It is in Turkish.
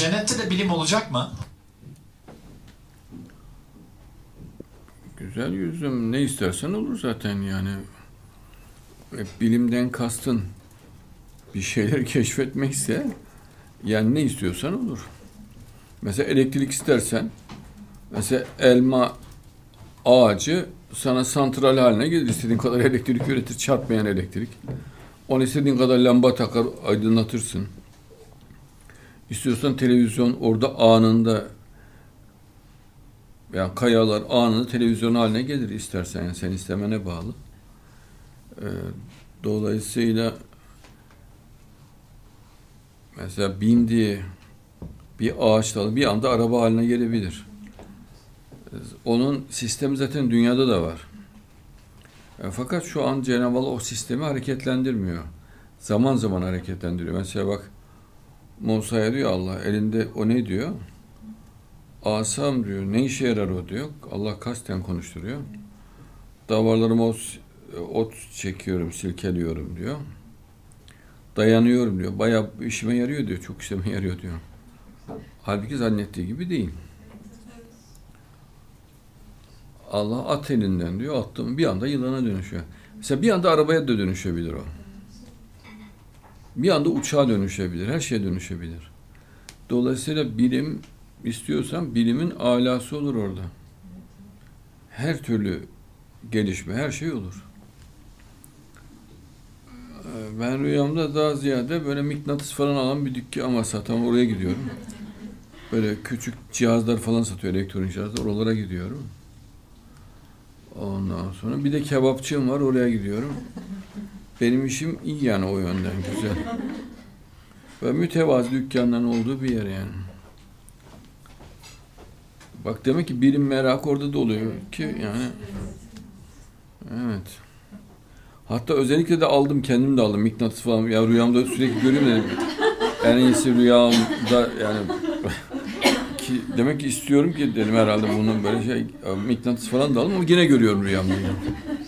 Cennette de bilim olacak mı? Güzel yüzüm, ne istersen olur zaten yani. Bilimden kastın bir şeyleri keşfetmekse yani ne istiyorsan olur. Mesela elektrik istersen, mesela elma ağacı sana santral haline gelir. İstediğin kadar elektrik üretir, çarpmayan elektrik. Onu istediğin kadar lamba takar, aydınlatırsın. İstiyorsan televizyon orada anında, yani kayalar anında televizyon haline gelir istersen. Yani sen istemene bağlı. Dolayısıyla mesela bindiği bir ağaç dalı bir anda araba haline gelebilir. Onun sistemi zaten dünyada da var. Fakat şu an Cenab-ı Allah o sistemi hareketlendirmiyor. Zaman zaman hareketlendiriyor. Mesela bak Musa'ya diyor Allah, elinde o ne diyor? Asam diyor. Ne işe yarar o diyor. Allah kasten konuşturuyor. Davarlarıma ot çekiyorum, silkeliyorum diyor. Dayanıyorum diyor. Bayağı işime yarıyor diyor. Çok işime yarıyor diyor. Halbuki zannettiği gibi değil. Allah at elinden diyor. Attım bir anda yılana dönüşüyor. Mesela bir anda arabaya da dönüşebilir o. Bir anda uçağa dönüşebilir. Her şeye dönüşebilir. Dolayısıyla bilim istiyorsan bilimin alası olur orada. Her türlü gelişme, her şey olur. Ben rüyamda daha ziyade böyle mıknatıs falan alan bir dükkan ama satan oraya gidiyorum. Böyle küçük cihazlar falan satıyor, elektronik cihazlar. Oralara gidiyorum. Ondan sonra bir de kebapçım var, oraya gidiyorum. Benim işim iyi yani o yönden, güzel. Ve mütevazı dükkanların olduğu bir yer yani. Bak demek ki bilim merakı orada da oluyor ki yani. Evet. Hatta özellikle de aldım, kendim de aldım mıknatıs falan. Ya rüyamda sürekli görüyorum dedim. En iyisi rüyamda yani ki demek ki istiyorum ki dedim herhalde bunun böyle şey mıknatıs falan da aldım ama yine görüyorum rüyamda. Yani.